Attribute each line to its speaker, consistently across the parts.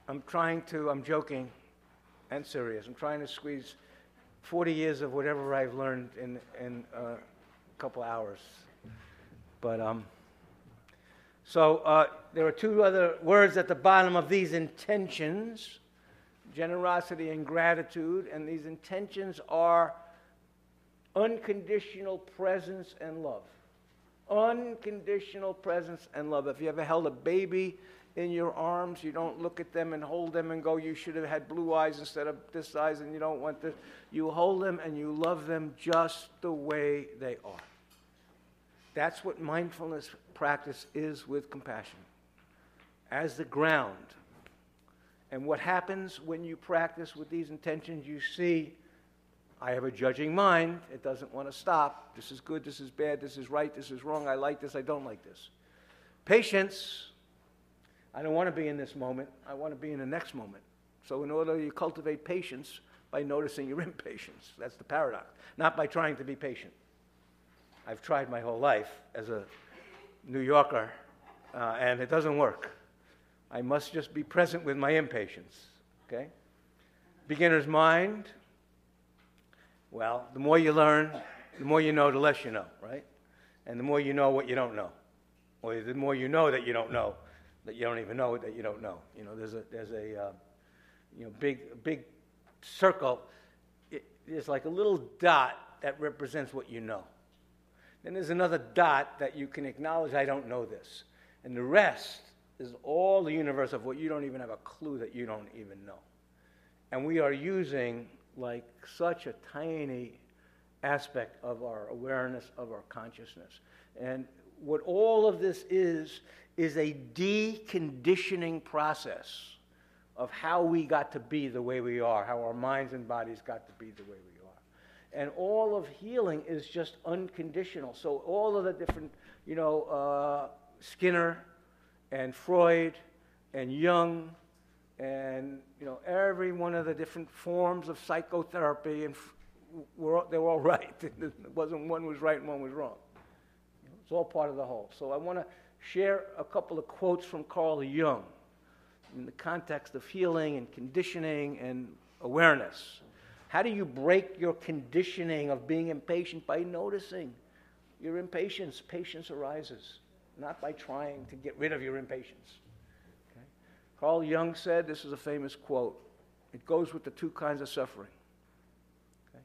Speaker 1: I'm joking and serious. I'm trying to squeeze 40 years of whatever I've learned in a couple hours. But, there are two other words at the bottom of these intentions, generosity and gratitude, and these intentions are unconditional presence and love. Unconditional presence and love. If you ever held a baby in your arms, you don't look at them and hold them and go, you should have had blue eyes instead of this size, and you don't want this. You hold them and you love them just the way they are. That's what mindfulness practice is with compassion, as the ground. And what happens when you practice with these intentions, you see, I have a judging mind. It doesn't want to stop. This is good, this is bad, this is right, this is wrong, I like this, I don't like this. Patience, I don't want to be in this moment. I want to be in the next moment. So in order, you cultivate patience by noticing your impatience. That's the paradox. Not by trying to be patient. I've tried my whole life as a New Yorker, and it doesn't work. I must just be present with my impatience, okay? Beginner's mind, well, the more you learn, the more you know, the less you know, right? And the more you know what you don't know. Or the more you know that you don't know, that you don't even know that you don't know. You know, there's a big circle. There's like a little dot that represents what you know. Then there's another dot that you can acknowledge, I don't know this. And the rest is all the universe of what you don't even have a clue that you don't even know. And we are using like such a tiny aspect of our awareness, of our consciousness. And what all of this is a deconditioning process of how we got to be the way we are, how our minds and bodies got to be the way we are. And all of healing is just unconditional. So all of the different, Skinner and Freud and Jung and, every one of the different forms of psychotherapy, and they were all right. It wasn't one was right and one was wrong. It's all part of the whole. So I want to share a couple of quotes from Carl Jung in the context of healing and conditioning and awareness. How do you break your conditioning of being impatient? By noticing your impatience. Patience arises, not by trying to get rid of your impatience. Okay? Carl Jung said, this is a famous quote, it goes with the two kinds of suffering. Okay?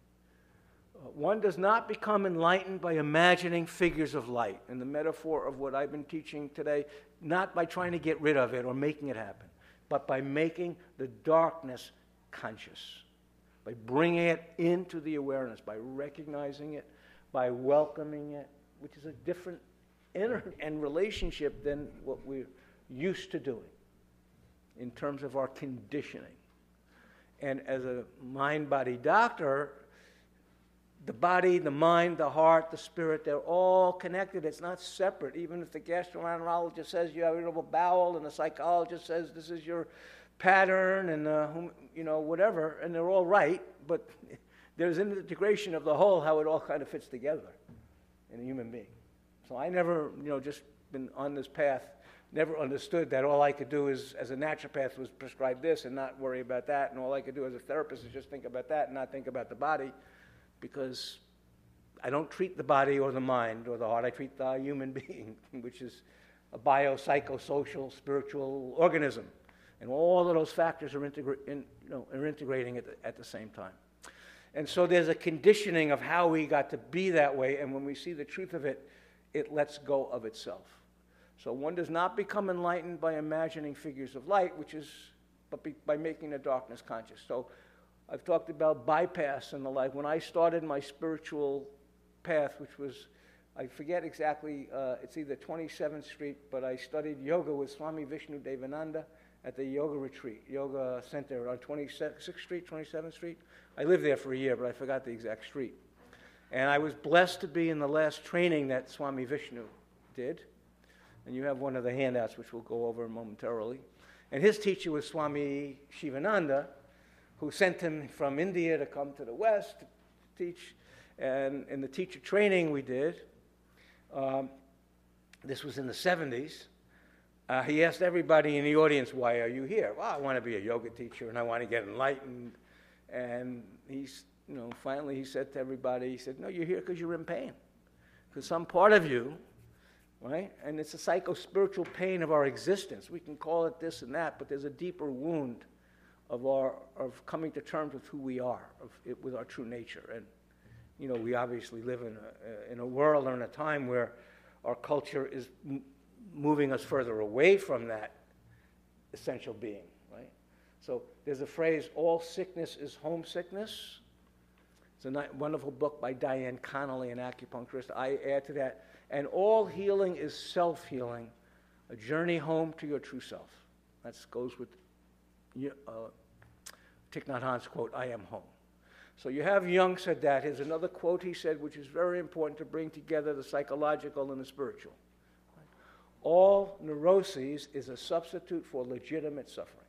Speaker 1: One does not become enlightened by imagining figures of light. And the metaphor of what I've been teaching today, not by trying to get rid of it or making it happen, but by making the darkness conscious. By bringing it into the awareness, by recognizing it, by welcoming it, which is a different inner and relationship than what we're used to doing in terms of our conditioning. And as a mind-body doctor, the body, the mind, the heart, the spirit, they're all connected. It's not separate. Even if the gastroenterologist says you have irritable bowel and the psychologist says this is your pattern and whatever, and they're all right, but there's an integration of the whole, how it all kind of fits together in a human being. So I never, just been on this path, never understood that all I could do is, as a naturopath, was prescribe this and not worry about that, and all I could do as a therapist is just think about that and not think about the body, because I don't treat the body or the mind or the heart, I treat the human being, which is a biopsychosocial, spiritual organism. And all of those factors are integrating at the same time. And so there's a conditioning of how we got to be that way, and when we see the truth of it, it lets go of itself. So one does not become enlightened by imagining figures of light, but by making the darkness conscious. So I've talked about bypass and the like. When I started my spiritual path, which was, I forget exactly, it's either 27th Street, but I studied yoga with Swami Vishnu Devananda at the yoga retreat, yoga center on 26th Street, 27th Street. I lived there for a year, but I forgot the exact street. And I was blessed to be in the last training that Swami Vishnu did. And you have one of the handouts, which we'll go over momentarily. And his teacher was Swami Shivananda, who sent him from India to come to the West to teach. And in the teacher training we did, this was in the 70s, He asked everybody in the audience, why are you here? Well, I want to be a yoga teacher, and I want to get enlightened. And finally he said to everybody, he said, no, you're here because you're in pain. Because some part of you, right? And it's a psycho-spiritual pain of our existence. We can call it this and that, but there's a deeper wound of coming to terms with who we are, with our true nature. And, we obviously live in a world or in a time where our culture is moving us further away from that essential being, right? So there's a phrase, all sickness is homesickness. It's a wonderful book by Diane Connolly, an acupuncturist. I add to that, and all healing is self-healing, a journey home to your true self. That goes with Thich Nhat Hanh's quote, I am home. So you have Jung said that. Here's another quote he said, which is very important to bring together the psychological and the spiritual. All neuroses is a substitute for legitimate suffering.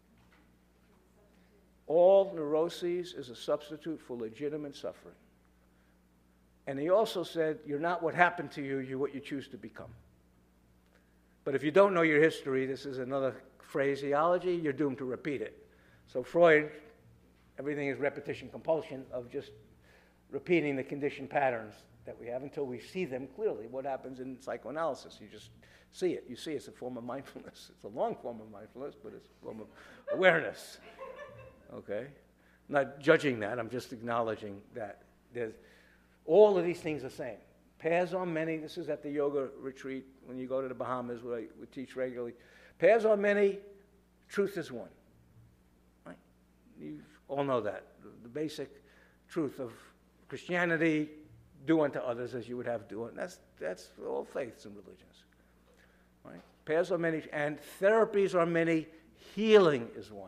Speaker 1: All neuroses is a substitute for legitimate suffering. And he also said, you're not what happened to you, you're what you choose to become. But if you don't know your history, this is another phraseology, you're doomed to repeat it. So Freud, everything is repetition compulsion of just repeating the conditioned patterns that we have until we see them clearly. What happens in psychoanalysis? You just see it. You see it's a form of mindfulness. It's a long form of mindfulness, but it's a form of awareness. Okay? I'm not judging that. I'm just acknowledging that there's all of these things are the same. Paths are many. This is at the yoga retreat when you go to the Bahamas, where we teach regularly. Paths are many. Truth is one. Right? You all know that. The basic truth of Christianity, do unto others as you would have do. That's all faiths and religions. Right? Paths are many, and therapies are many. Healing is one.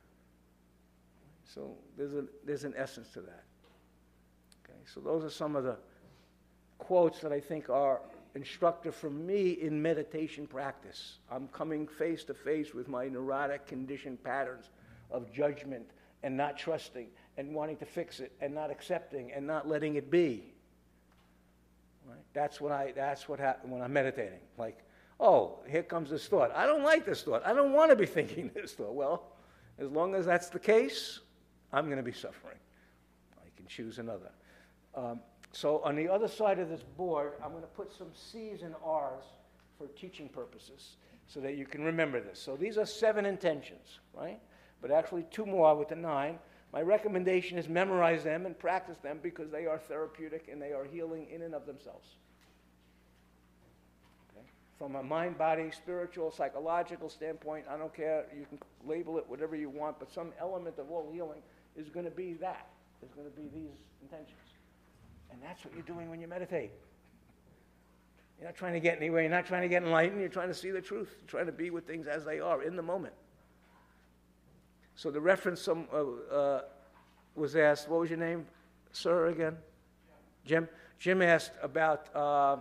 Speaker 1: So there's an essence to that. Okay, so those are some of the quotes that I think are instructive for me in meditation practice. I'm coming face to face with my neurotic conditioned patterns of judgment and not trusting and wanting to fix it and not accepting and not letting it be. Right? That's what happens when I'm meditating. Like, oh, here comes this thought. I don't like this thought. I don't want to be thinking this thought. Well, as long as that's the case, I'm going to be suffering. I can choose another. So on the other side of this board, I'm going to put some C's and R's for teaching purposes so that you can remember this. So these are 7 intentions, right? But actually 2 more with the 9. My recommendation is memorize them and practice them because they are therapeutic and they are healing in and of themselves. Okay? From a mind, body, spiritual, psychological standpoint, I don't care. You can label it whatever you want, but some element of all healing is going to be that. There's going to be these intentions. And that's what you're doing when you meditate. You're not trying to get anywhere. You're not trying to get enlightened. You're trying to see the truth. You're trying to be with things as they are in the moment. So the reference was asked, what was your name, sir, again? Jim? Jim asked about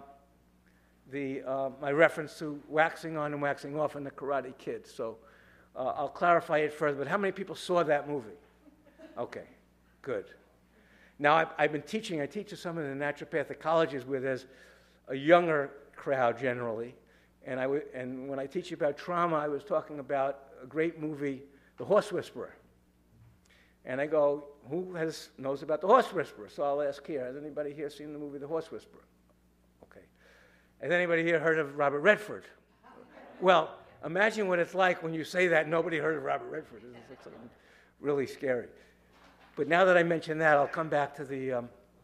Speaker 1: my reference to waxing on and waxing off in The Karate Kid. So I'll clarify it further. But how many people saw that movie? Okay, good. Now, I've been teaching. I teach at some of the naturopathic colleges where there's a younger crowd generally. And when I teach about trauma, I was talking about a great movie, The Horse Whisperer. And I go, who knows about The Horse Whisperer? So I'll ask here, has anybody here seen the movie The Horse Whisperer? Okay. Has anybody here heard of Robert Redford? Well, imagine what it's like when you say that and nobody heard of Robert Redford. It's like really scary. But now that I mention that, I'll come back to the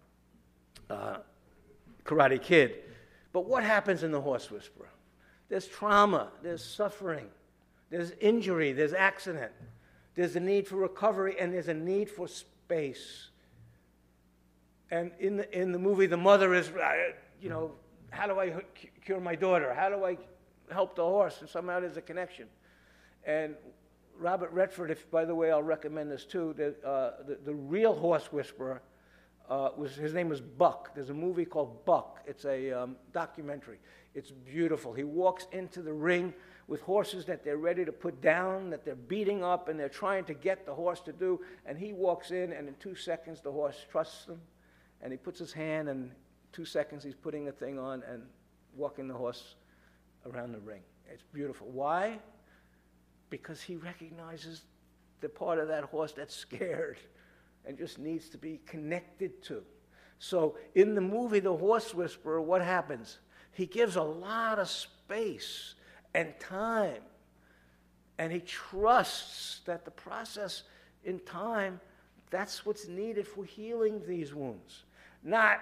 Speaker 1: Karate Kid. But what happens in The Horse Whisperer? There's trauma, there's suffering, there's injury, there's accident, there's a need for recovery, and there's a need for space. And in the movie, the mother is, how do I cure my daughter? How do I help the horse? And somehow there's a connection. And Robert Redford, by the way, I'll recommend this too. The real Horse Whisperer, his name was Buck. There's a movie called Buck. It's a documentary. It's beautiful. He walks into the ring with horses that they're ready to put down, that they're beating up, and they're trying to get the horse to do. And he walks in, and in 2 seconds, the horse trusts him. And he puts his hand, and 2 seconds, he's putting the thing on and walking the horse around the ring. It's beautiful. Why? Because he recognizes the part of that horse that's scared and just needs to be connected to. So in the movie The Horse Whisperer, what happens? He gives a lot of space and time, and he trusts that the process in time, that's what's needed for healing these wounds. Not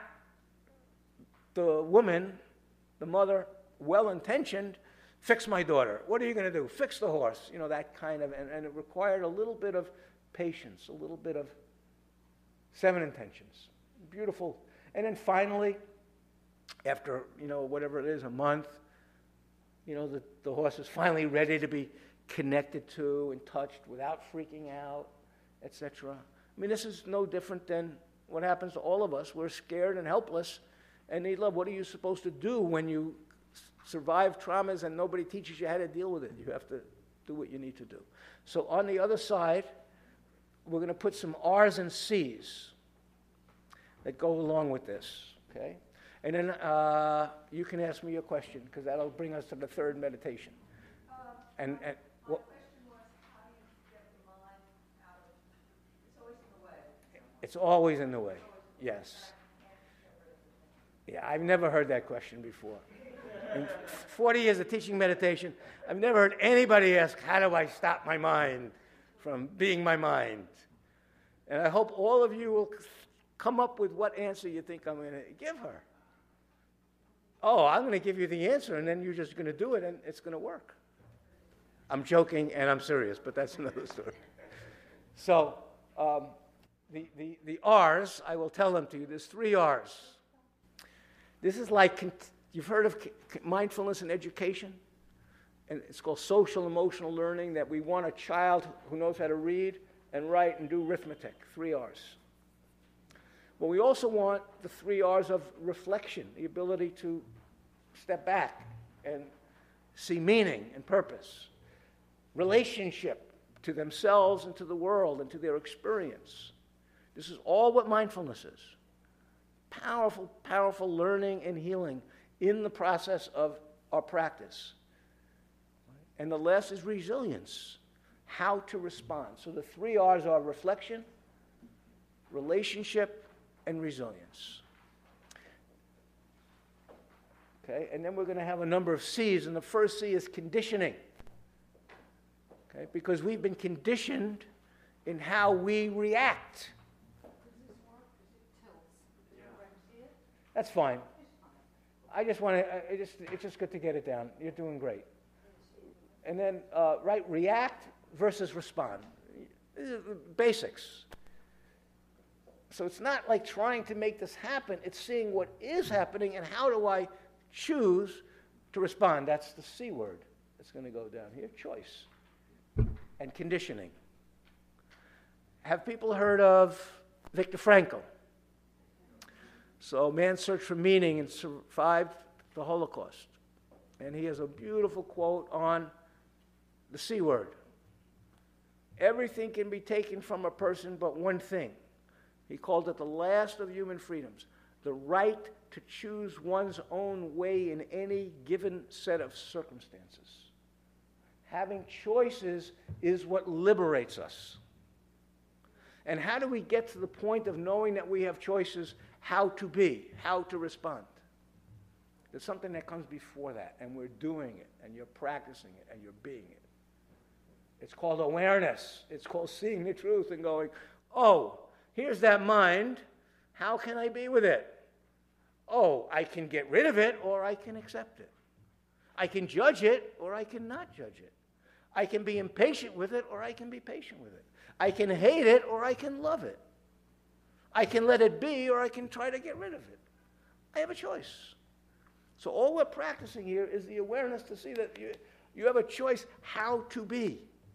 Speaker 1: the woman, the mother, well-intentioned, fix my daughter. What are you going to do? Fix the horse. You know, that kind of, and it required a little bit of patience, a little bit of seven intentions. Beautiful. And then finally, after, whatever it is, a month, the horse is finally ready to be connected to and touched without freaking out, etc. I mean, this is no different than what happens to all of us. We're scared and helpless and need love. What are you supposed to do when you survive traumas and nobody teaches you how to deal with it? You have to do what you need to do. So on the other side, we're going to put some R's and C's that go along with this, okay? And then you can ask me your question, because that'll bring us to the third meditation. And
Speaker 2: my question was, how do you get the mind out of it? It's always in the way.
Speaker 1: It's always in the way, yes. Yeah, I've never heard that question before. In 40 years of teaching meditation, I've never heard anybody ask, how do I stop my mind from being my mind? And I hope all of you will come up with what answer you think I'm going to give her. Oh, I'm going to give you the answer, and then you're just going to do it, and it's going to work. I'm joking, and I'm serious, but that's another story. So the R's, I will tell them to you. There's 3 R's. This is like, you've heard of mindfulness in education? And it's called social emotional learning, that we want a child who knows how to read and write and do arithmetic. 3 R's. But we also want the 3 R's of reflection, the ability to step back and see meaning and purpose. Relationship to themselves and to the world and to their experience. This is all what mindfulness is. Powerful, powerful learning and healing in the process of our practice. And the last is resilience, how to respond. So the 3 R's are reflection, relationship, and resilience. Okay, and then we're going to have a number of C's, and the first C is conditioning. Okay, because we've been conditioned in how we react. That's fine. I just want to, it's just good to get it down. You're doing great. And then, react versus respond. Basics. So it's not like trying to make this happen. It's seeing what is happening and how do I choose to respond. That's the C word that's going to go down here, choice. And conditioning. Have people heard of Viktor Frankl? So man searched for meaning and survived the Holocaust. And he has a beautiful quote on the C word. Everything can be taken from a person but one thing. He called it the last of human freedoms, the right to choose one's own way in any given set of circumstances. Having choices is what liberates us. And how do we get to the point of knowing that we have choices, how to be, how to respond? There's something that comes before that, and we're doing it, and you're practicing it, and you're being it. It's called awareness. It's called seeing the truth and going, oh, here's that mind. How can I be with it? Oh, I can get rid of it, or I can accept it. I can judge it, or I can not judge it. I can be impatient with it, or I can be patient with it. I can hate it, or I can love it. I can let it be, or I can try to get rid of it. I have a choice. So all we're practicing here is the awareness to see that you have a choice how to be.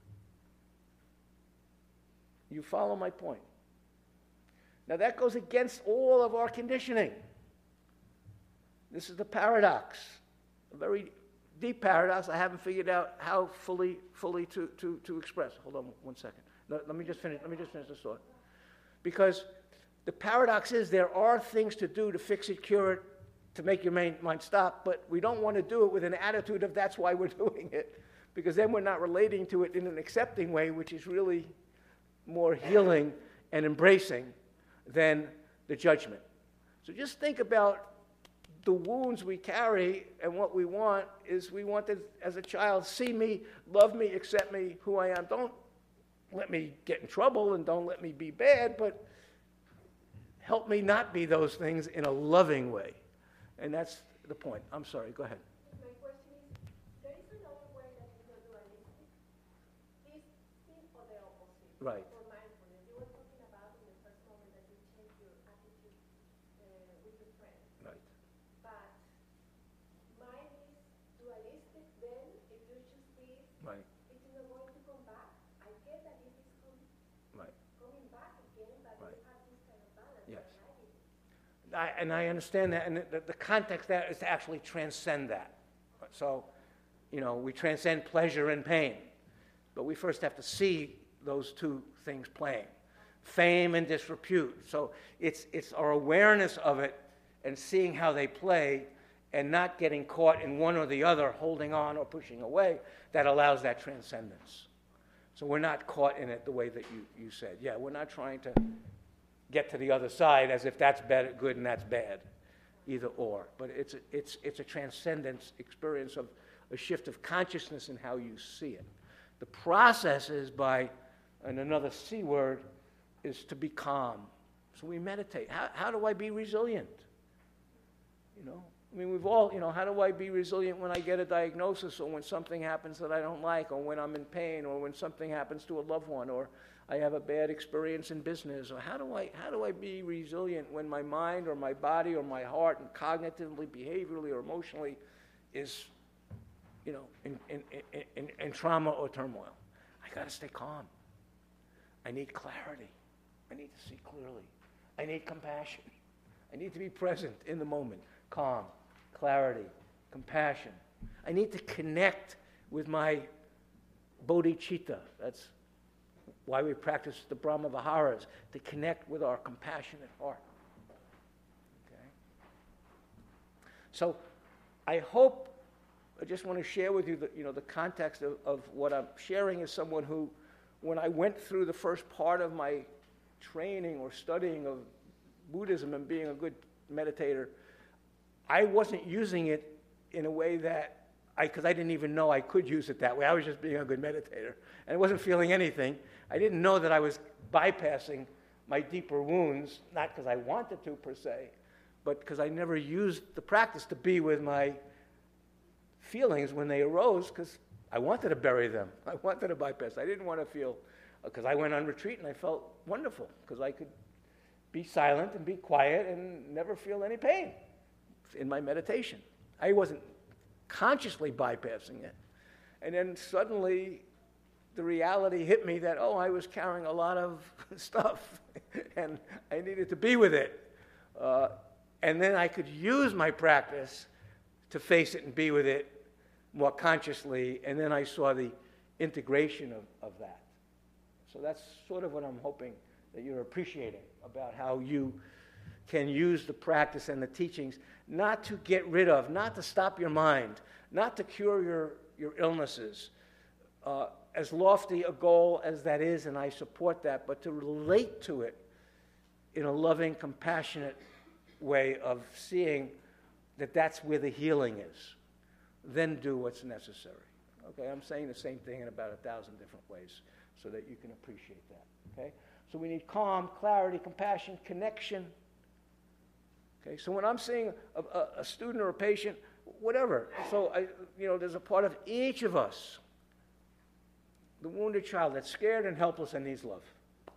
Speaker 1: You follow my point? Now that goes against all of our conditioning. This is the paradox, a very deep paradox. I haven't figured out how fully to express. Hold on one second. Let me just finish this thought. Because the paradox is there are things to do to fix it, cure it, to make your mind stop, but we don't want to do it with an attitude of that's why we're doing it, because then we're not relating to it in an accepting way, which is really more healing and embracing than the judgment. So just think about the wounds we carry, and what we want is we want to, as a child, see me, love me, accept me, who I am. Don't let me get in trouble and don't let me be bad, but help me not be those things in a loving way. And that's the point. I'm sorry, go ahead.
Speaker 2: My question is, there is another way that is not dualistic. This is for the opposite.
Speaker 1: Right.
Speaker 2: For mindfulness. You were talking about in the first moment that you change your attitude with your friend.
Speaker 1: Right.
Speaker 2: But mine is dualistic, then if you choose this,
Speaker 1: Right.
Speaker 2: it's not going to come back. I get that it is
Speaker 1: Right.
Speaker 2: coming back again, but
Speaker 1: Right.
Speaker 2: you have this kind of balance.
Speaker 1: Yes.
Speaker 2: And I didn't.
Speaker 1: And I understand that, and the context there is to actually transcend that. So, we transcend pleasure and pain, but we first have to see those two things playing, fame and disrepute. So it's our awareness of it and seeing how they play and not getting caught in one or the other, holding on or pushing away, that allows that transcendence. So we're not caught in it the way that you said. Yeah, we're not trying to get to the other side as if that's bad, good and that's bad, either or. But it's a transcendence experience of a shift of consciousness in how you see it. The process is by, and another C word, is to be calm. So we meditate. How do I be resilient? We've all, how do I be resilient when I get a diagnosis, or when something happens that I don't like, or when I'm in pain, or when something happens to a loved one, or I have a bad experience in business, or how do I be resilient when my mind or my body or my heart, and cognitively, behaviorally, or emotionally is, in trauma or turmoil? I got to stay calm. I need clarity. I need to see clearly. I need compassion. I need to be present in the moment. Calm, clarity, compassion. I need to connect with my bodhicitta. That's why we practice the Brahma Viharas, to connect with our compassionate heart. Okay? So I hope, I just want to share with you the context of what I'm sharing is someone who, when I went through the first part of my training or studying of Buddhism and being a good meditator, I wasn't using it in a way that because I didn't even know I could use it that way. I was just being a good meditator. And I wasn't feeling anything. I didn't know that I was bypassing my deeper wounds, not because I wanted to per se, but because I never used the practice to be with my feelings when they arose, because I wanted to bury them. I wanted to bypass. I didn't want to feel, because I went on retreat and I felt wonderful, because I could be silent and be quiet and never feel any pain in my meditation. I wasn't consciously bypassing it. And then suddenly the reality hit me that, I was carrying a lot of stuff and I needed to be with it. And then I could use my practice to face it and be with it more consciously, and then I saw the integration of that. So that's sort of what I'm hoping that you're appreciating about how you can use the practice and the teachings not to get rid of, not to stop your mind, not to cure your illnesses, as lofty a goal as that is, and I support that, but to relate to it in a loving, compassionate way of seeing that that's where the healing is. Then do what's necessary. Okay, I'm saying the same thing in about 1,000 different ways so that you can appreciate that. Okay, so we need calm, clarity, compassion, connection. Okay, so when I'm seeing a student or a patient, whatever, so there's a part of each of us, the wounded child that's scared and helpless and needs love.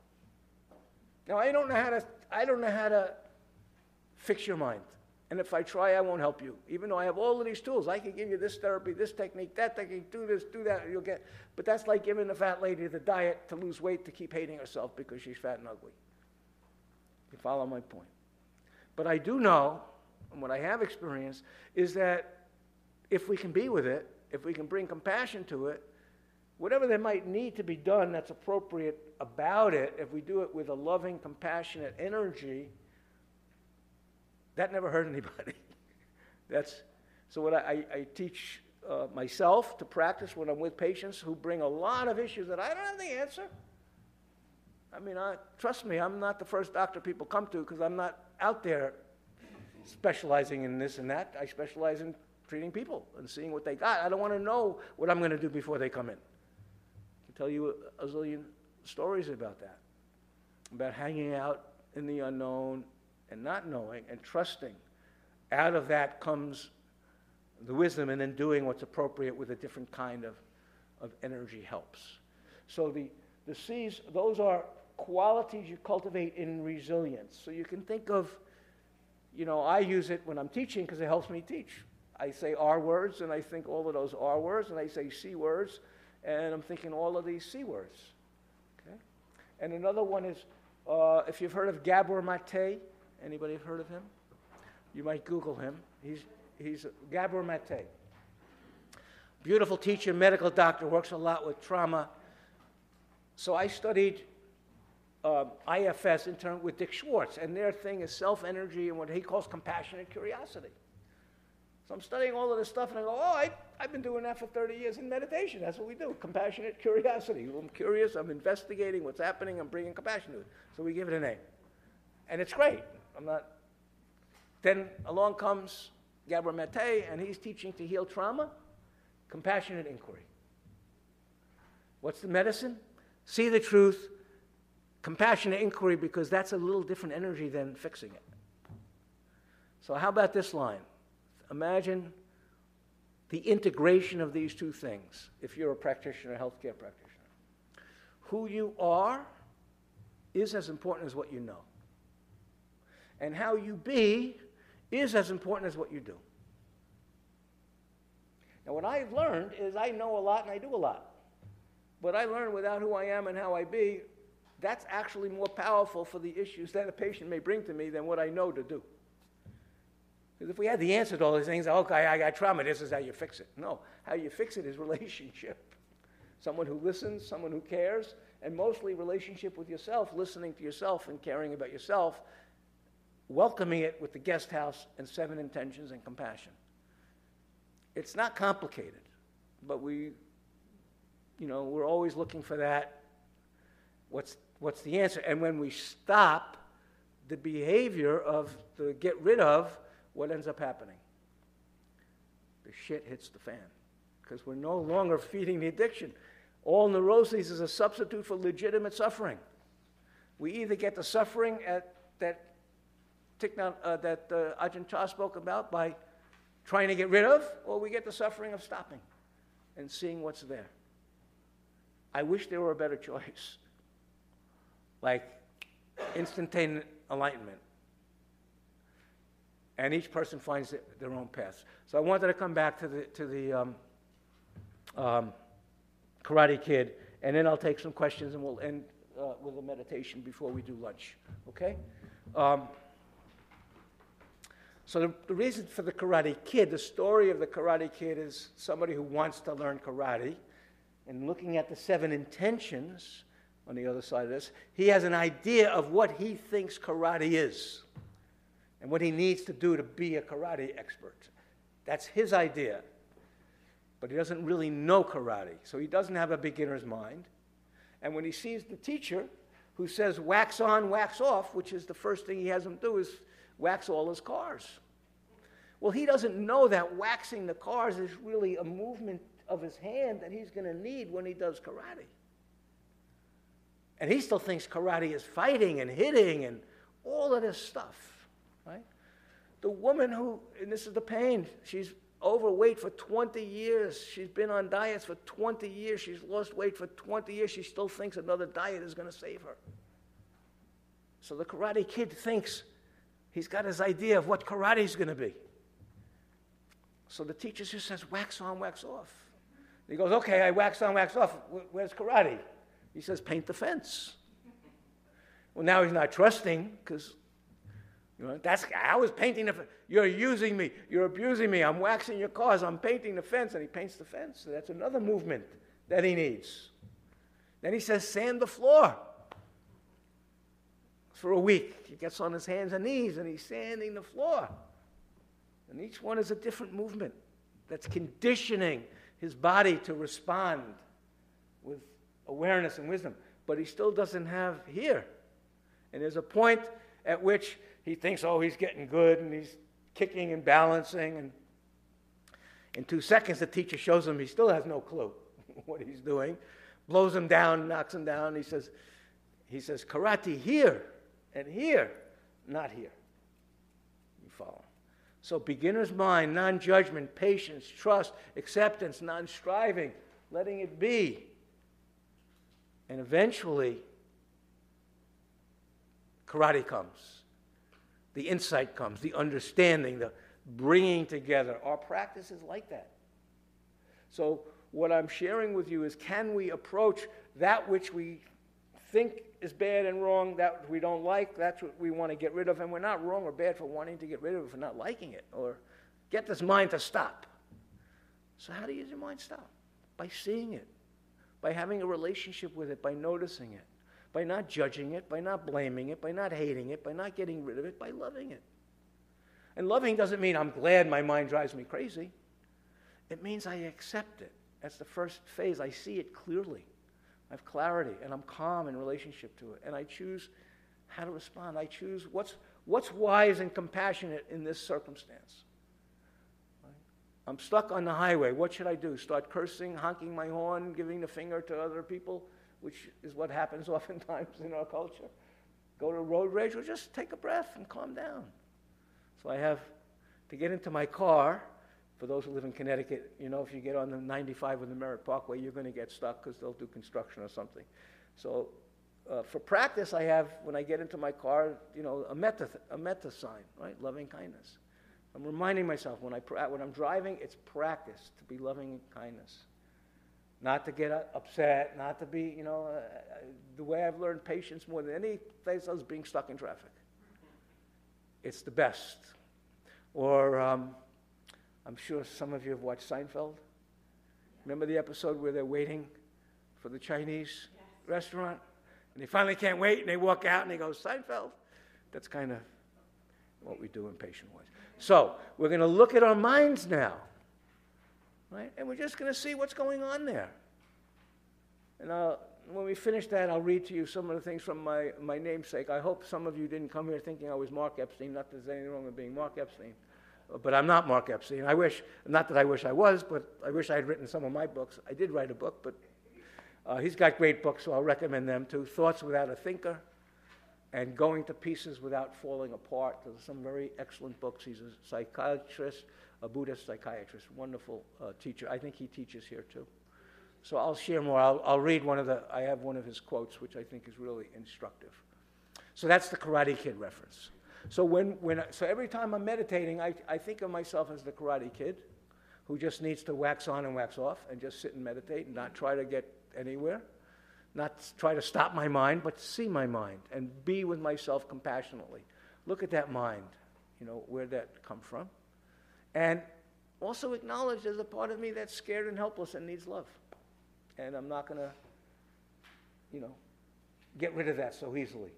Speaker 1: Now I don't know how to fix your mind. And if I try, I won't help you. Even though I have all of these tools, I can give you this therapy, this technique, that technique, do this, do that, you'll get. But that's like giving the fat lady the diet to lose weight to keep hating herself because she's fat and ugly. You follow my point? But I do know, and what I have experienced, is that if we can be with it, if we can bring compassion to it, whatever there might need to be done that's appropriate about it, if we do it with a loving, compassionate energy, that never hurt anybody. So what I teach myself to practice when I'm with patients who bring a lot of issues that I don't have the answer. I mean, trust me, I'm not the first doctor people come to because I'm not out there specializing in this and that. I specialize in treating people and seeing what they got. I don't want to know what I'm going to do before they come in. I can tell you a zillion stories about that, about hanging out in the unknown and not knowing and trusting. Out of that comes the wisdom, and then doing what's appropriate with a different kind of energy helps. So the C's, those are qualities you cultivate in resilience. So you can think of, I use it when I'm teaching because it helps me teach. I say R words, and I think all of those R words, and I say C words, and I'm thinking all of these C words. Okay? And another one is, if you've heard of Gabor Mate, anybody have heard of him? You might Google him. He's Gabor Mate. Beautiful teacher, medical doctor, works a lot with trauma. So I studied IFS with Dick Schwartz, and their thing is self-energy and what he calls compassionate curiosity. So I'm studying all of this stuff, and I go, I've been doing that for 30 years in meditation. That's what we do, compassionate curiosity. I'm curious, I'm investigating what's happening, I'm bringing compassion to it. So we give it a name. And it's great. Then along comes Gabor Mate, and he's teaching to heal trauma, compassionate inquiry. What's the medicine? See the truth, compassionate inquiry, because that's a little different energy than fixing it. So how about this line? Imagine the integration of these two things, if you're a practitioner, a healthcare practitioner. Who you are is as important as what you know. And how you be is as important as what you do. Now, what I've learned is I know a lot and I do a lot. What I learn without who I am and how I be, that's actually more powerful for the issues that a patient may bring to me than what I know to do. Because if we had the answer to all these things, okay, I got trauma, this is how you fix it. No, how you fix it is relationship. Someone who listens, someone who cares, and mostly relationship with yourself, listening to yourself and caring about yourself, welcoming it with the guest house and 7 intentions and compassion. It's not complicated, but we're always looking for that. What's the answer? And when we stop the behavior of the get rid of, what ends up happening? The shit hits the fan, because we're no longer feeding the addiction. All neuroses is a substitute for legitimate suffering. We either get the suffering that Ajahn Chah spoke about by trying to get rid of, or we get the suffering of stopping and seeing what's there. I wish there were a better choice, like instantaneous enlightenment. And each person finds their own path. So I wanted to come back to the Karate Kid, and then I'll take some questions, and we'll end with a meditation before we do lunch. Okay? So the reason for the Karate Kid, the story of the Karate Kid is somebody who wants to learn karate, and looking at the 7 intentions on the other side of this, he has an idea of what he thinks karate is and what he needs to do to be a karate expert. That's his idea. But he doesn't really know karate, so he doesn't have a beginner's mind. And when he sees the teacher who says wax on, wax off, which is the first thing he has him do is wax all his cars. Well, he doesn't know that waxing the cars is really a movement of his hand that he's going to need when he does karate. And he still thinks karate is fighting and hitting and all of this stuff, right? The woman who, and this is the pain, she's overweight for 20 years. She's been on diets for 20 years. She's lost weight for 20 years. She still thinks another diet is going to save her. So the Karate Kid thinks he's got his idea of what karate is going to be. So the teacher just says, wax on, wax off. He goes, okay, I wax on, wax off. Where's karate? He says, paint the fence. Well, now he's not trusting because, I was painting the fence. You're using me. You're abusing me. I'm waxing your cars. I'm painting the fence. And he paints the fence. So that's another movement that he needs. Then he says, sand the floor. For a week. He gets on his hands and knees and he's sanding the floor. And each one is a different movement that's conditioning his body to respond with awareness and wisdom. But he still doesn't have here. And there's a point at which he thinks, oh, he's getting good, and he's kicking and balancing. And in 2 seconds, the teacher shows him he still has no clue what he's doing, blows him down, knocks him down. He says, karate here and here, not here. You follow? So beginner's mind, non-judgment, patience, trust, acceptance, non-striving, letting it be. And eventually, karate comes. The insight comes, the understanding, the bringing together. Our practice is like that. So what I'm sharing with you is, can we approach that which we think is bad and wrong, that we don't like, that's what we want to get rid of, and we're not wrong or bad for wanting to get rid of it, for not liking it, or get this mind to stop. So how do you get your mind stop? By seeing it, by having a relationship with it, by noticing it, by not judging it, by not blaming it, by not hating it, by not getting rid of it, by loving it. And loving doesn't mean I'm glad my mind drives me crazy. It means I accept it. That's the first phase. I see it clearly. I have clarity, and I'm calm in relationship to it. And I choose how to respond. I choose what's wise and compassionate in this circumstance. Right? I'm stuck on the highway. What should I do? Start cursing, honking my horn, giving the finger to other people, which is what happens oftentimes in our culture? Go to road rage, or just take a breath and calm down. So I have to get into my car. For those who live in Connecticut, you know, if you get on the 95 with the Merritt Parkway, you're going to get stuck because they'll do construction or something. So for practice, I have, when I get into my car, you know, a metta sign, right? Loving kindness. I'm reminding myself when I'm driving, it's practice to be loving kindness. Not to get upset, not to be, you know, the way I've learned patience more than any place else is being stuck in traffic. It's the best. Or I'm sure some of you have watched Seinfeld. Remember the episode where they're waiting for the Chinese restaurant? And they finally can't wait, and they walk out, and they go, Seinfeld. That's kind of what we do in patient ways. So we're going to look at our minds now, right? And we're just going to see what's going on there. And when we finish that, I'll read to you some of the things from my namesake. I hope some of you didn't come here thinking I was Mark Epstein. Not that there's anything wrong with being Mark Epstein. But I'm not Mark Epstein. Not that I wish I was, but I wish I had written some of my books. I did write a book, but he's got great books, so I'll recommend them too. Thoughts Without a Thinker and Going to Pieces Without Falling Apart. Those are some very excellent books. He's a psychiatrist, a Buddhist psychiatrist, wonderful teacher. I think he teaches here too. So I'll share more. I'll read I have one of his quotes, which I think is really instructive. So that's the Karate Kid reference. So so every time I'm meditating, I think of myself as the Karate Kid who just needs to wax on and wax off and just sit and meditate and not try to get anywhere, not try to stop my mind, but see my mind and be with myself compassionately. Look at that mind, you know, where'd that come from? And also acknowledge there's a part of me that's scared and helpless and needs love. And I'm not going to, you know, get rid of that so easily.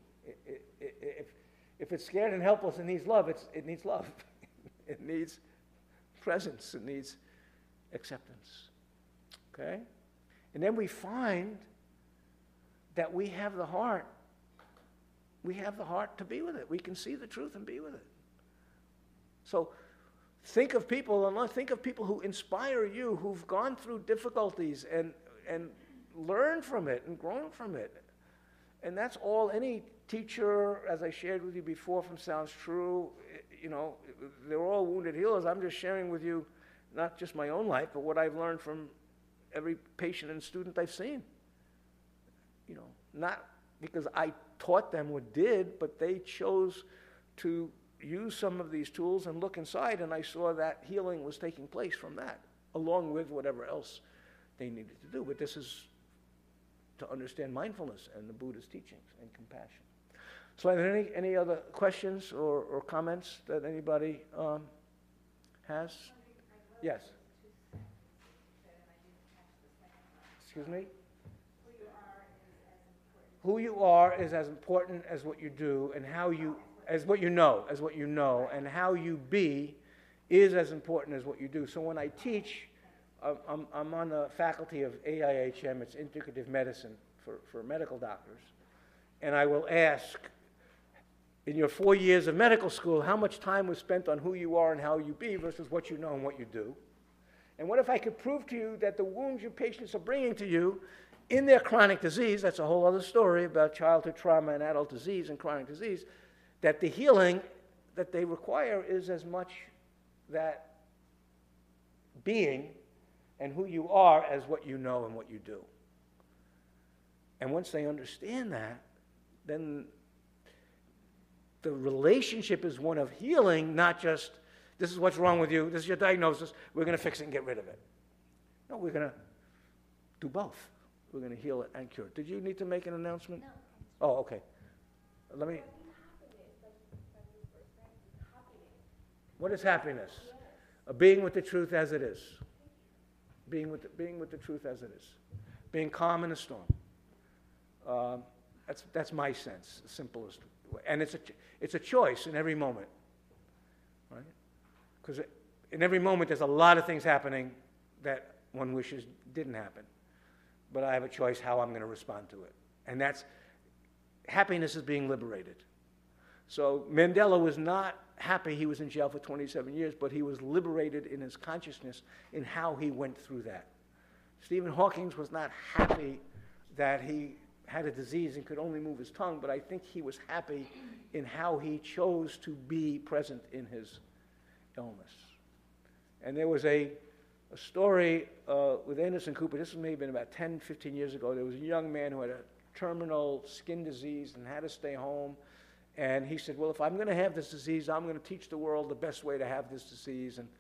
Speaker 1: If it's scared and helpless and needs love, it needs love. It needs presence. It needs acceptance. Okay? And then we find that we have the heart. We have the heart to be with it. We can see the truth and be with it. So think of people who inspire you, who've gone through difficulties and learned from it and grown from it. And that's all any teacher, as I shared with you before from Sounds True, you know, they're all wounded healers. I'm just sharing with you not just my own life, but what I've learned from every patient and student I've seen. You know, not because I taught them what did, but they chose to use some of these tools and look inside, and I saw that healing was taking place from that, along with whatever else they needed to do. But this is to understand mindfulness and the Buddha's teachings and compassion. So are there any other questions or comments that anybody has? Yes. Excuse me? Who you are is as important as what you do, and how you, as what you know, and how you be is as important as what you do. So when I teach, I'm on the faculty of AIHM, it's Integrative Medicine for medical doctors, and I will ask, in your 4 years of medical school, how much time was spent on who you are and how you be versus what you know and what you do? And what if I could prove to you that the wounds your patients are bringing to you in their chronic disease, that's a whole other story about childhood trauma and adult disease and chronic disease, that the healing that they require is as much that being and who you are as what you know and what you do. And once they understand that, then the relationship is one of healing, not just, this is what's wrong with you, this is your diagnosis, we're going to fix it and get rid of it. No, we're going to do both. We're going to heal it and cure it. Did you need to make an announcement?
Speaker 2: No.
Speaker 1: Oh, okay. Let me. What is happiness? Being with the truth as it is. Being with the truth as it is. Being calm in a storm. That's my sense, the simplest way. And it's a choice in every moment, right? Because in every moment there's a lot of things happening that one wishes didn't happen. But I have a choice how I'm going to respond to it. And that's, happiness is being liberated. So Mandela was not happy he was in jail for 27 years, but he was liberated in his consciousness in how he went through that. Stephen Hawking was not happy that he had a disease and could only move his tongue, but I think he was happy in how he chose to be present in his illness. And there was a story with Anderson Cooper, this may have been about 10, 15 years ago. There was a young man who had a terminal skin disease and had to stay home. And he said, well, if I'm going to have this disease, I'm going to teach the world the best way to have this disease. And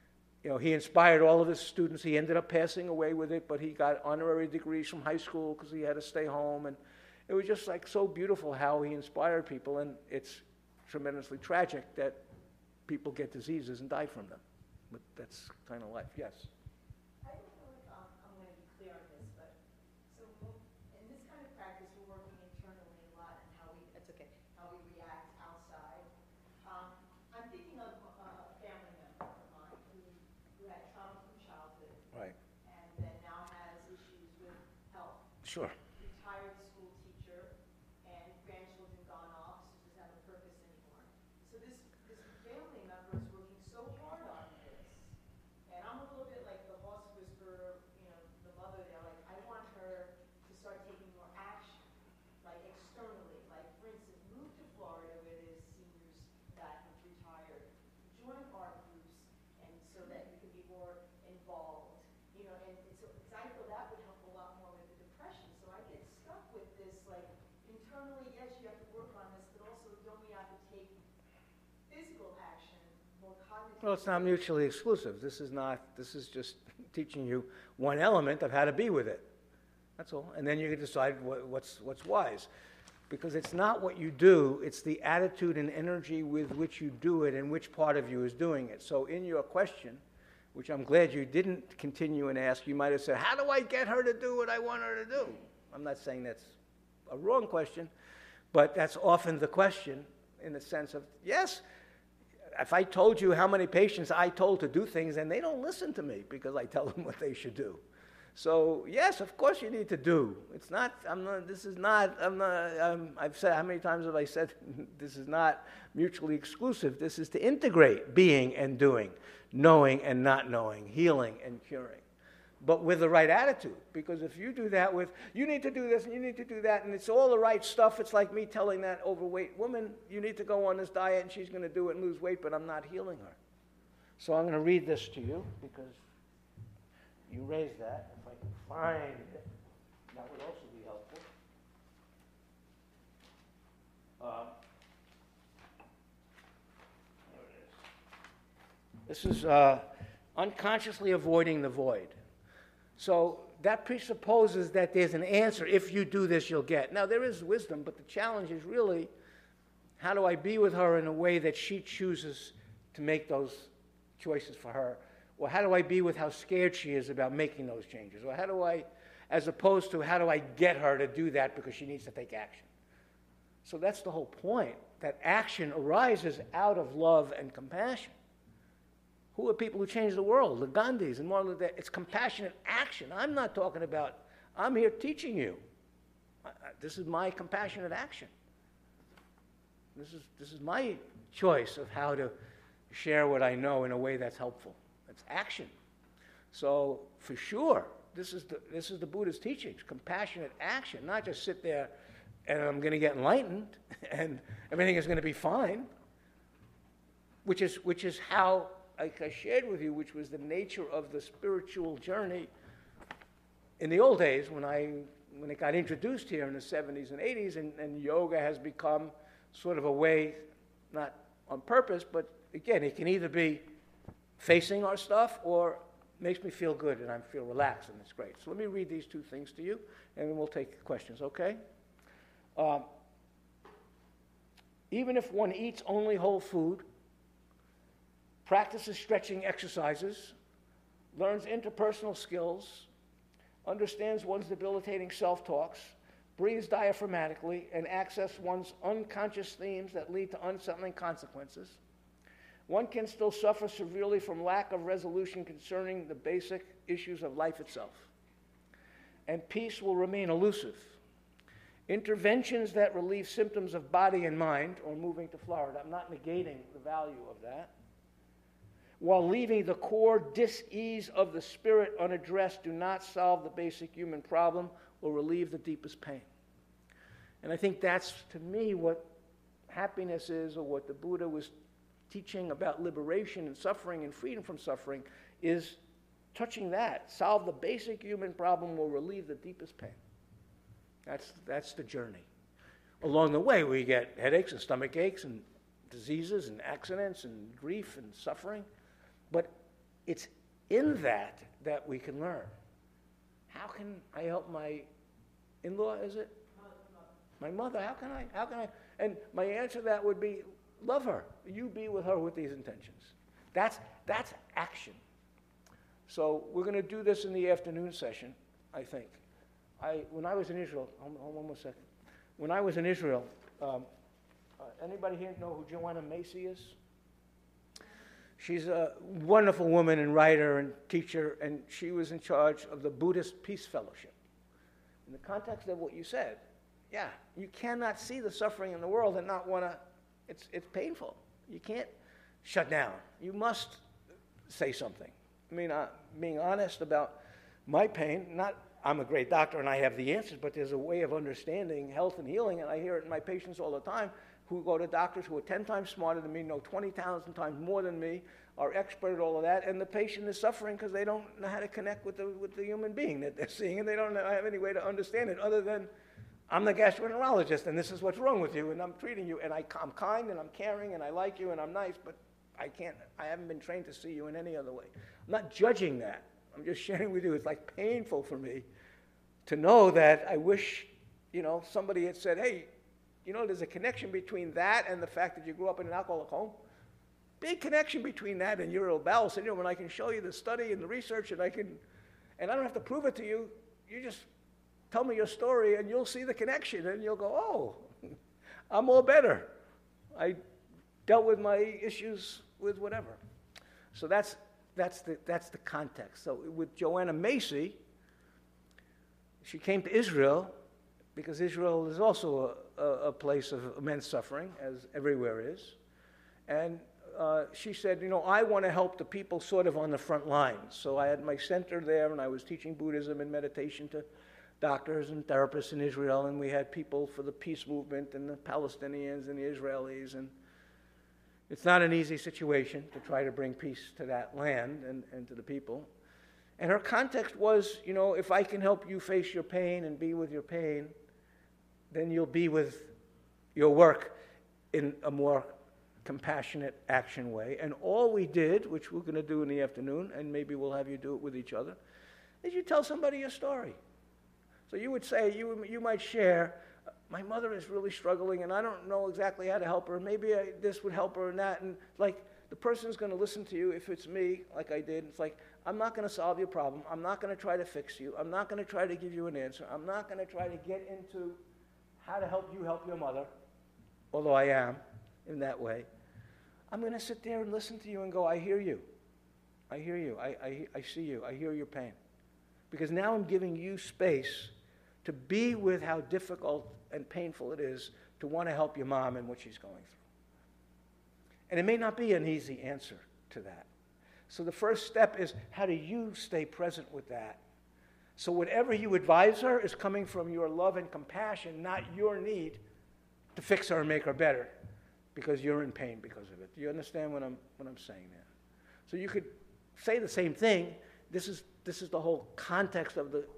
Speaker 1: he inspired all of his students. He ended up passing away with it, but he got honorary degrees from high school because he had to stay home. And it was just like so beautiful how he inspired people. And it's tremendously tragic that people get diseases and die from them. But that's kind of life, yes.
Speaker 2: I don't know if I'm going to be clear on this, but so in this kind of practice, we're working internally a lot and how we react outside. I'm thinking of a family member of mine who had trauma from childhood.
Speaker 1: Right.
Speaker 2: And then now has issues with health.
Speaker 1: Sure.
Speaker 2: Retired school teacher and grandchildren gone off, so doesn't have a purpose anymore. So this family member is working so hard on this. And I'm a little bit like the horse whisperer, the mother there, like I want her to start taking more action, like externally, like for instance, move to Florida where there's seniors that have retired, join our groups, and so that you can be more involved, and so I feel that would help a lot more with the depression. So I get stuck with this, like internally, yes, you have to work on this, but also don't we have to take physical action, more cognitive?
Speaker 1: Well, it's not mutually exclusive. This is just teaching you one element of how to be with it. That's all. And then you can decide what's wise. Because it's not what you do, it's the attitude and energy with which you do it and which part of you is doing it. So in your question, which I'm glad you didn't continue and ask, you might have said, how do I get her to do what I want her to do? I'm not saying that's a wrong question, but that's often the question in the sense of, yes, if I told you how many patients I told to do things, and they don't listen to me because I tell them what they should do. So, yes, of course you need to do. It's not, I've said, how many times have I said, this is not mutually exclusive. This is to integrate being and doing, knowing and not knowing, healing and curing. But with the right attitude, because if you do that with, you need to do this and you need to do that, and it's all the right stuff, it's like me telling that overweight woman, you need to go on this diet, and she's going to do it and lose weight, but I'm not healing her. So I'm going to read this to you, because you raised that. If I can find it, that would also be helpful. There it is. This is unconsciously avoiding the void. So that presupposes that there's an answer. If you do this, you'll get. Now, there is wisdom, but the challenge is really, how do I be with her in a way that she chooses to make those choices for her? Or how do I be with how scared she is about making those changes? Or how do I, as opposed to how do I get her to do that because she needs to take action? So that's the whole point, that action arises out of love and compassion. Who are people who changed the world? The Gandhis and Martin Luther. It's compassionate action. I'm not talking about, I'm here teaching you. This is my compassionate action. This is my choice of how to share what I know in a way that's helpful. It's action. So for sure, this is the Buddha's teachings, compassionate action, not just sit there and I'm going to get enlightened and everything is going to be fine, which is how, like I shared with you, which was the nature of the spiritual journey in the old days when it got introduced here in the 70s and 80s, and yoga has become sort of a way, not on purpose, but again, it can either be facing our stuff or makes me feel good and I feel relaxed, and it's great. So let me read these two things to you, and then we'll take questions, okay? Even if one eats only whole food, practices stretching exercises, learns interpersonal skills, understands one's debilitating self-talks, breathes diaphragmatically, and access one's unconscious themes that lead to unsettling consequences, one can still suffer severely from lack of resolution concerning the basic issues of life itself. And peace will remain elusive. Interventions that relieve symptoms of body and mind, or moving to Florida, I'm not negating the value of that, while leaving the core dis-ease of the spirit unaddressed, do not solve the basic human problem or relieve the deepest pain. And I think that's, to me, what happiness is, or what the Buddha was teaching about liberation and suffering and freedom from suffering, is touching that. Solve the basic human problem or relieve the deepest pain. That's the journey. Along the way, we get headaches and stomach aches and diseases and accidents and grief and suffering. But it's in that we can learn. How can I help my in-law, is it? My mother, how can I? And my answer to that would be, love her. You be with her with these intentions. That's action. So we're going to do this in the afternoon session, I think. When I was in Israel, hold on 1 second. When I was in Israel, anybody here know who Joanna Macy is? She's a wonderful woman and writer and teacher, and she was in charge of the Buddhist Peace Fellowship. In the context of what you said, yeah, you cannot see the suffering in the world and not want to, it's painful. You can't shut down. You must say something. I mean, being honest about my pain, I'm a great doctor and I have the answers, but there's a way of understanding health and healing, and I hear it in my patients all the time, who go to doctors who are 10 times smarter than me, know 20,000 times more than me, are expert at all of that, and the patient is suffering because they don't know how to connect with the human being that they're seeing, and they don't have any way to understand it other than, I'm the gastroenterologist, and this is what's wrong with you, and I'm treating you, and I'm kind, and I'm caring, and I like you, and I'm nice, but I haven't been trained to see you in any other way. I'm not judging that. I'm just sharing with you. It's like painful for me to know that I wish, somebody had said, hey, there's a connection between that and the fact that you grew up in an alcoholic home. Big connection between that and irritable bowel syndrome, and I can show you the study and the research, and I don't have to prove it to you. You just tell me your story, and you'll see the connection, and you'll go, oh, I'm all better. I dealt with my issues with whatever. So that's the context. So with Joanna Macy, she came to Israel because Israel is also a place of immense suffering, as everywhere is. And she said, I want to help the people sort of on the front lines. So I had my center there, and I was teaching Buddhism and meditation to doctors and therapists in Israel, and we had people for the peace movement and the Palestinians and the Israelis. And it's not an easy situation to try to bring peace to that land and to the people. And her context was, if I can help you face your pain and be with your pain, then you'll be with your work in a more compassionate action way. And all we did, which we're going to do in the afternoon, and maybe we'll have you do it with each other, is you tell somebody your story. So you would say, you might share, my mother is really struggling and I don't know exactly how to help her. Maybe this would help her and that. And like the person's going to listen to you if it's me, like I did. It's like, I'm not going to solve your problem. I'm not going to try to fix you. I'm not going to try to give you an answer. I'm not going to try to get into how to help you help your mother, although I am in that way. I'm going to sit there and listen to you and go, I hear you. I hear you. I see you. I hear your pain. Because now I'm giving you space to be with how difficult and painful it is to want to help your mom and what she's going through. And it may not be an easy answer to that. So the first step is, how do you stay present with that? So whatever you advise her is coming from your love and compassion, not your need to fix her and make her better because you're in pain because of it. Do you understand what I'm saying there? So you could say the same thing. This is the whole context of the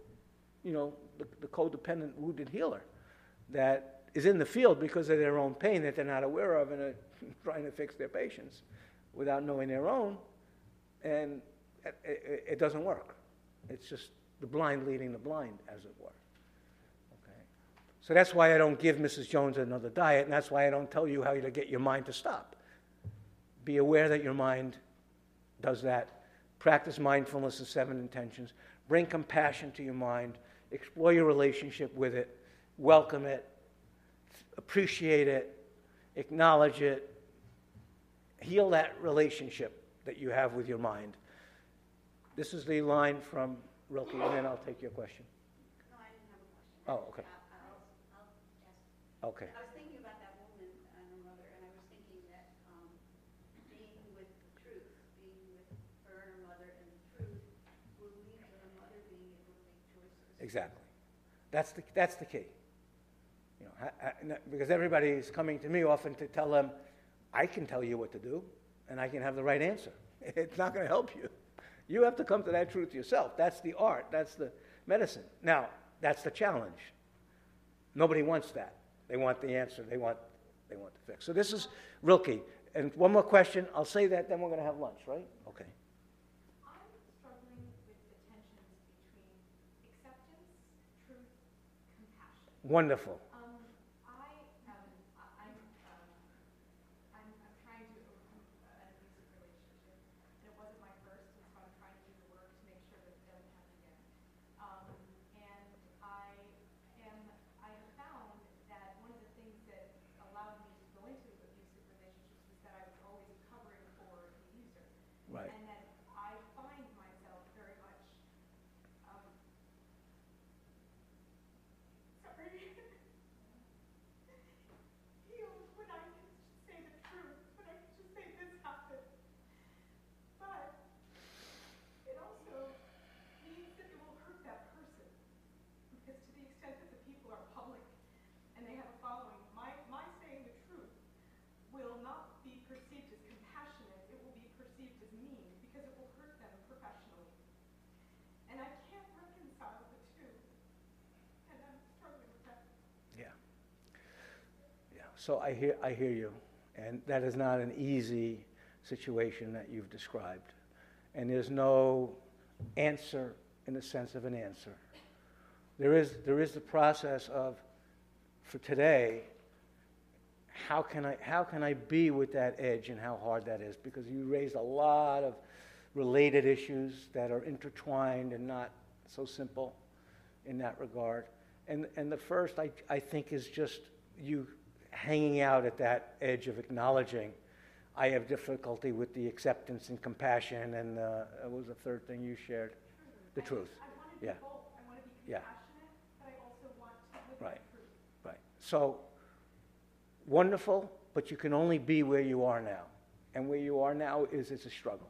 Speaker 1: codependent wounded healer that is in the field because of their own pain that they're not aware of and are trying to fix their patients without knowing their own, and it doesn't work. It's just the blind leading the blind, as it were. Okay. So that's why I don't give Mrs. Jones another diet, and that's why I don't tell you how to get your mind to stop. Be aware that your mind does that. Practice mindfulness, the 7 intentions. Bring compassion to your mind. Explore your relationship with it. Welcome it. Appreciate it. Acknowledge it. Heal that relationship that you have with your mind. This is the line from Rilke, and then I'll take your question.
Speaker 3: No, I didn't have a question.
Speaker 1: Oh, okay.
Speaker 3: I'll ask.
Speaker 1: Okay.
Speaker 3: I was thinking about that woman and her mother, and I was thinking that being with the truth, being with her and her mother and the truth, will lead to her mother being able to make choices.
Speaker 1: Exactly. That's the key. You know, because everybody is coming to me often to tell them, I can tell you what to do, and I can have the right answer. It's not going to help you. You have to come to that truth yourself. That's the art. That's the medicine. Now, that's the challenge. Nobody wants that. They want the answer. They want the fix. So this is Rilke. And one more question. I'll say that, then we're going to have lunch, right? Okay.
Speaker 4: I'm struggling with the tensions between acceptance, truth, compassion.
Speaker 1: Wonderful.
Speaker 4: I'm trying to overcome an abusive relationship, and it wasn't my first, and so I'm trying to do the work to make sure that it doesn't happen again. And I have found that one of the things that allowed me to go into abusive relationships is that I was always covering for the abuser.
Speaker 1: Right.
Speaker 4: And that I find myself very much, sorry, healed when I can say the truth, when I can just say this happened. But it also means that it will hurt that person. Because to the extent that the people are public and they have a following, my saying the truth will not be perceived as compassionate, it will be perceived as mean because it will hurt them professionally. And I can't reconcile the two. And I'm struggling with that.
Speaker 1: Yeah. Yeah. So I hear you. And that is not an easy situation that you've described. And there's no answer in the sense of an answer. There is the process of, for today, how can I be with that edge and how hard that is? Because you raised a lot of related issues that are intertwined and not so simple in that regard. And the first, I think, is just you hanging out at that edge of acknowledging I have difficulty with the acceptance and compassion, and what was the third thing you shared? The truth.
Speaker 4: I want to be
Speaker 1: Yeah.
Speaker 4: both. I want to be
Speaker 1: Yeah.
Speaker 4: compassionate, but I also want to live
Speaker 1: Right.
Speaker 4: the truth.
Speaker 1: Right. So, wonderful, but you can only be where you are now. And where you are now it's a struggle.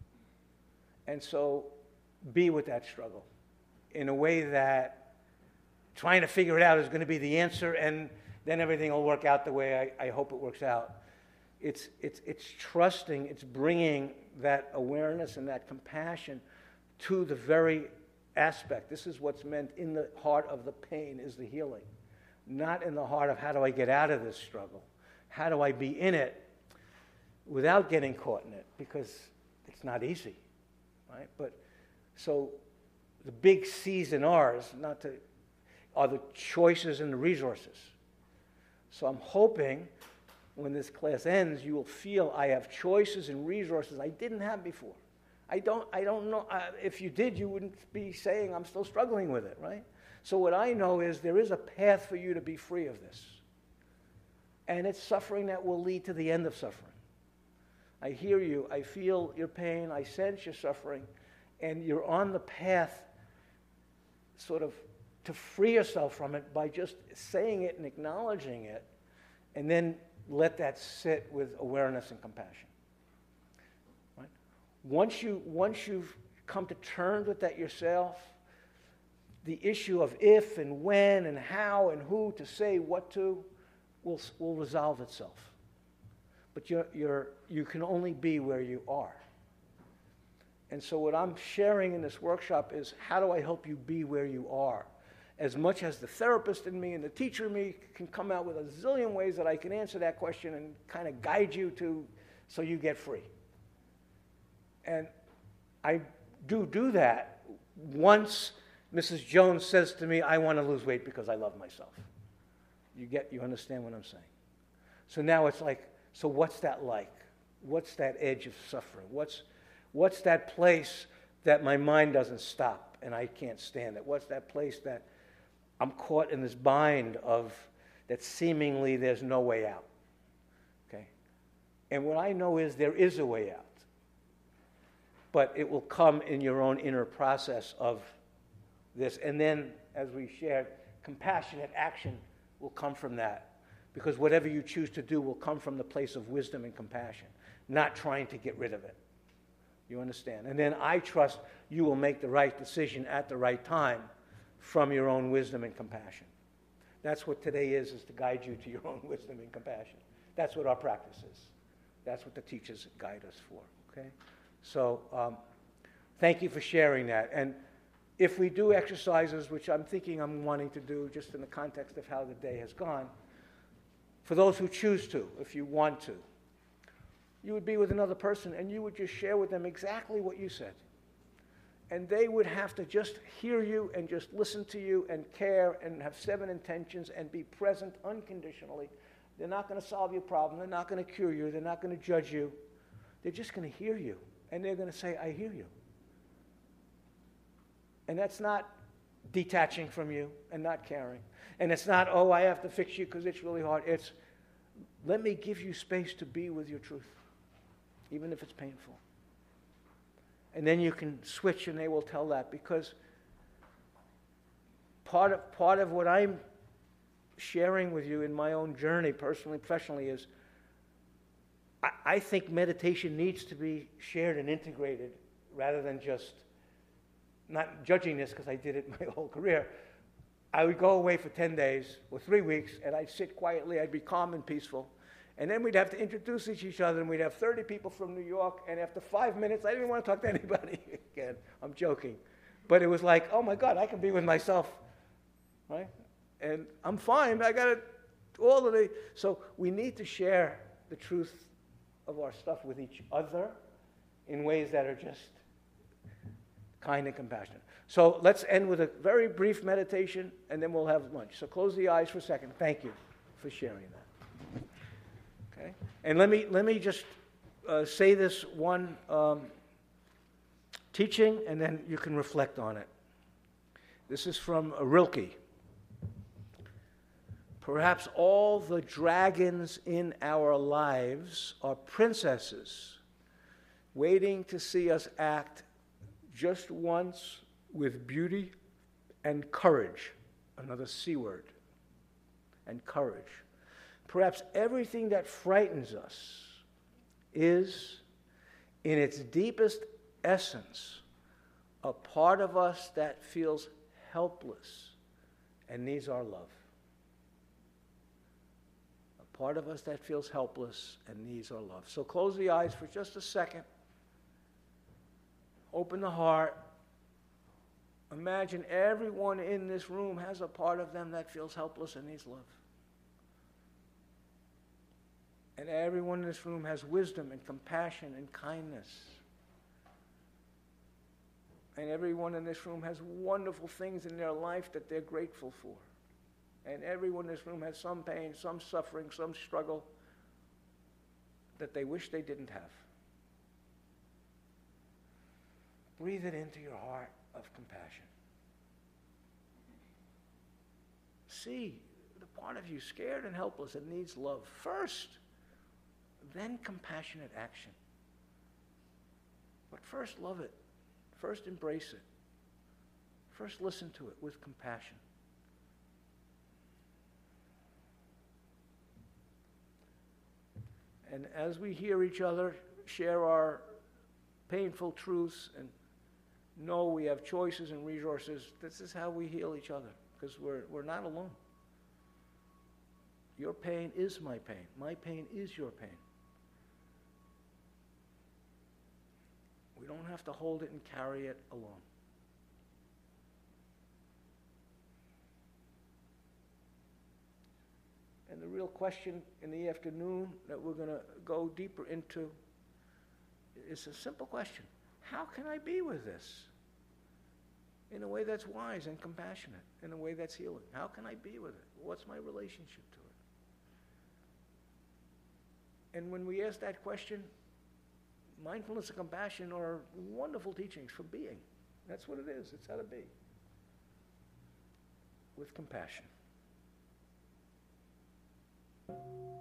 Speaker 1: And so, be with that struggle in a way that trying to figure it out is going to be the answer, and then everything will work out the way I hope it works out. It's trusting, it's bringing that awareness and that compassion to the very aspect. This is what's meant in the heart of the pain is the healing. Not in the heart of how do I get out of this struggle? How do I be in it without getting caught in it? Because it's not easy, right? But so the big C's and R's are the choices and the resources. So I'm hoping when this class ends, you will feel I have choices and resources I didn't have before. I don't know. If you did, you wouldn't be saying I'm still struggling with it, right? So what I know is there is a path for you to be free of this. And it's suffering that will lead to the end of suffering. I hear you. I feel your pain. I sense your suffering. And you're on the path sort of to free yourself from it by just saying it and acknowledging it, and then let that sit with awareness and compassion. Right? Once you've come to terms with that yourself, the issue of if and when and how and who to say what to will resolve itself. But you can only be where you are. And so what I'm sharing in this workshop is, how do I help you be where you are? As much as the therapist in me and the teacher in me can come out with a zillion ways that I can answer that question and kind of guide you to, so you get free. And I do that once Mrs. Jones says to me, I want to lose weight because I love myself. You understand what I'm saying? So now it's like, so what's that like? What's that edge of suffering? What's that place that my mind doesn't stop and I can't stand it? What's that place that I'm caught in this bind of that seemingly there's no way out? Okay? And what I know is there is a way out. But it will come in your own inner process of this. And then, as we shared, compassionate action will come from that. Because whatever you choose to do will come from the place of wisdom and compassion, not trying to get rid of it. You understand? And then I trust you will make the right decision at the right time from your own wisdom and compassion. That's what today is to guide you to your own wisdom and compassion. That's what our practice is. That's what the teachers guide us for, okay? So thank you for sharing that. And if we do exercises, which I'm thinking I'm wanting to do just in the context of how the day has gone, for those who choose to, if you want to, you would be with another person and you would just share with them exactly what you said. And they would have to just hear you and just listen to you and care and have 7 intentions and be present unconditionally. They're not going to solve your problem. They're not going to cure you. They're not going to judge you. They're just going to hear you. And they're going to say, I hear you. And that's not detaching from you and not caring. And it's not, oh, I have to fix you because it's really hard. It's, let me give you space to be with your truth, even if it's painful. And then you can switch and they will tell that, because part of what I'm sharing with you in my own journey, personally, professionally, is I think meditation needs to be shared and integrated rather than just, not judging this because I did it my whole career. I would go away for 10 days or 3 weeks and I'd sit quietly, I'd be calm and peaceful. And then we'd have to introduce each other, and we'd have 30 people from New York, and after 5 minutes, I didn't want to talk to anybody again. I'm joking. But it was like, oh my God, I can be with myself, right? And I'm fine. I got it all of the... So we need to share the truth of our stuff with each other in ways that are just kind and compassionate. So let's end with a very brief meditation, and then we'll have lunch. So close the eyes for a second. Thank you for sharing that. Okay. And let me just say this one teaching, and then you can reflect on it. This is from Rilke. Perhaps all the dragons in our lives are princesses waiting to see us act just once with beauty and courage, another C word, and courage. Perhaps everything that frightens us is, in its deepest essence, a part of us that feels helpless and needs our love. A part of us that feels helpless and needs our love. So close the eyes for just a second. Open the heart. Imagine everyone in this room has a part of them that feels helpless and needs love. And everyone in this room has wisdom and compassion and kindness. And everyone in this room has wonderful things in their life that they're grateful for. And everyone in this room has some pain, some suffering, some struggle that they wish they didn't have. Breathe it into your heart of compassion. See the part of you scared and helpless and needs love first. Then compassionate action. But first love it. First embrace it. First listen to it with compassion. And as we hear each other share our painful truths and know we have choices and resources, this is how we heal each other, because we're not alone. Your pain is my pain. My pain is your pain. We don't have to hold it and carry it alone. And the real question in the afternoon that we're going to go deeper into is a simple question. How can I be with this in a way that's wise and compassionate, in a way that's healing? How can I be with it? What's my relationship to it? And when we ask that question, mindfulness and compassion are wonderful teachings for being. That's what it is. It's how to be. With compassion.